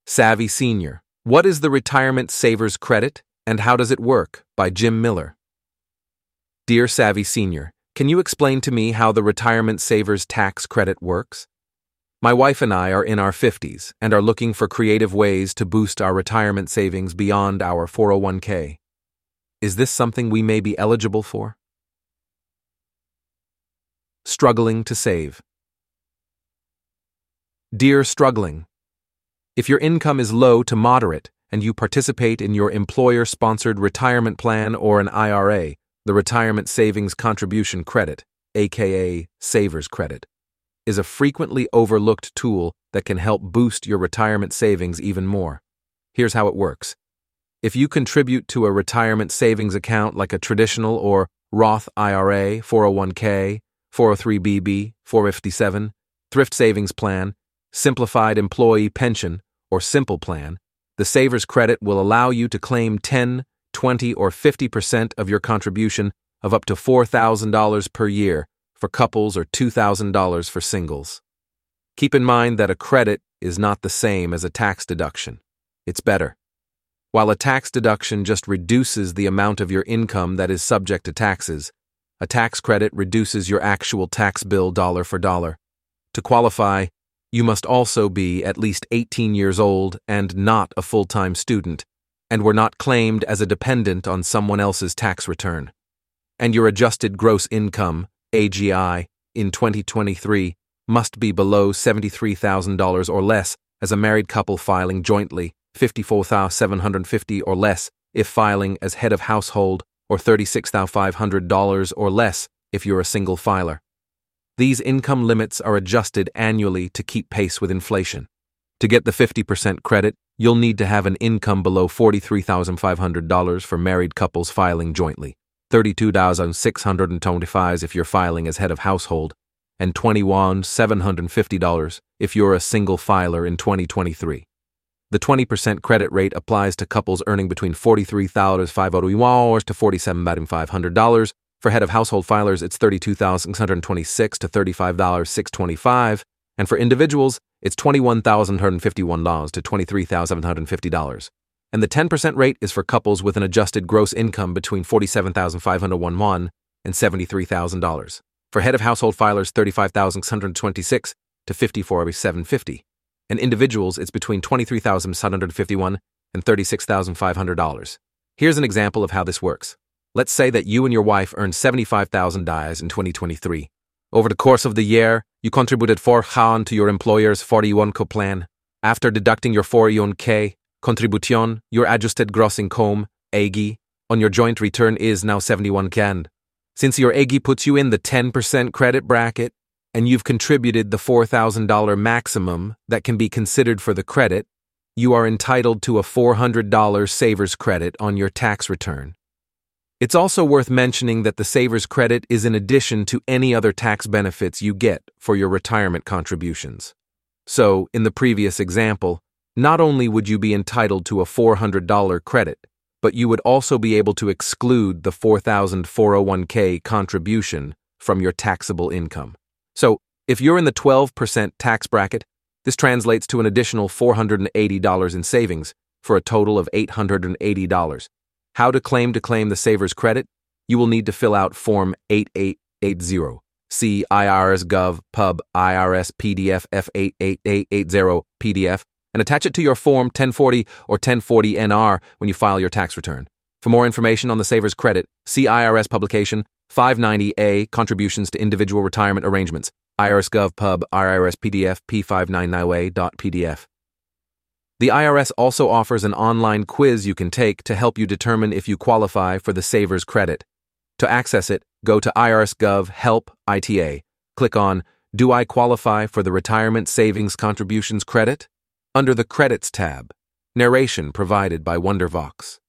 Savvy Senior. What is the Retirement Savers Credit and how does it work? By Jim Miller. Dear Savvy Senior, can you explain to me how the Retirement Savers Tax Credit works? My wife and I are in our 50s and are looking for creative ways to boost our retirement savings beyond our 401k. Is this something we may be eligible for? Struggling to save. Dear Struggling, if your income is low to moderate and you participate in your employer-sponsored retirement plan or an IRA, the Retirement Savings Contribution Credit, aka Savers Credit, is a frequently overlooked tool that can help boost your retirement savings even more. Here's how it works. If you contribute to a retirement savings account like a traditional or Roth IRA, 401k, 403(b) 457, thrift savings plan, simplified employee pension, or simple plan, the Savers Credit will allow you to claim 10, 20, or 50% of your contribution of up to $4,000 per year for couples or $2,000 for singles. Keep in mind that a credit is not the same as a tax deduction. It's better. While a tax deduction just reduces the amount of your income that is subject to taxes, a tax credit reduces your actual tax bill dollar for dollar. To qualify, you must also be at least 18 years old and not a full-time student, and were not claimed as a dependent on someone else's tax return. And your adjusted gross income, AGI, in 2023 must be below $73,000 or less as a married couple filing jointly, $54,750 or less if filing as head of household, or $36,500 or less if you're a single filer. These income limits are adjusted annually to keep pace with inflation. To get the 50% credit, you'll need to have an income below $43,500 for married couples filing jointly, $32,625 if you're filing as head of household, and $21,750 if you're a single filer in 2023. The 20% credit rate applies to couples earning between $43,500 to $47,500. For head of household filers, it's $32,626 to $35,625, and for individuals, it's $21,151 to $23,750. And the 10% rate is for couples with an adjusted gross income between $47,501 and $73,000. For head of household filers, $35,626 to $54,750. And individuals, it's between $23,751 and $36,500. Here's an example of how this works. Let's say that you and your wife earned $75,000 in 2023. Over the course of the year, you contributed $4,000 to your employer's 401k plan. After deducting your 401k contribution, your adjusted gross income, AGI, on your joint return is now $71,000. Since your AGI puts you in the 10% credit bracket, and you've contributed the $4,000 maximum that can be considered for the credit, you are entitled to a $400 Savers Credit on your tax return. It's also worth mentioning that the Savers Credit is in addition to any other tax benefits you get for your retirement contributions. So, in the previous example, not only would you be entitled to a $400 credit, but you would also be able to exclude the $4,000 401k contribution from your taxable income. So, if you're in the 12% tax bracket, this translates to an additional $480 in savings for a total of $880. How to claim the Savers Credit? You will need to fill out Form 8880. See IRS Gov Pub IRS PDF F88880 PDF and attach it to your Form 1040 or 1040NR when you file your tax return. For more information on the Savers Credit, see IRS Publication 590A Contributions to Individual Retirement Arrangements, IRS Gov Pub IRS PDF P599A.PDF. The IRS also offers an online quiz you can take to help you determine if you qualify for the Savers Credit. To access it, go to IRS Gov Help ITA. Click on Do I Qualify for the Retirement Savings Contributions Credit? Under the Credits tab. Narration provided by Wondervox.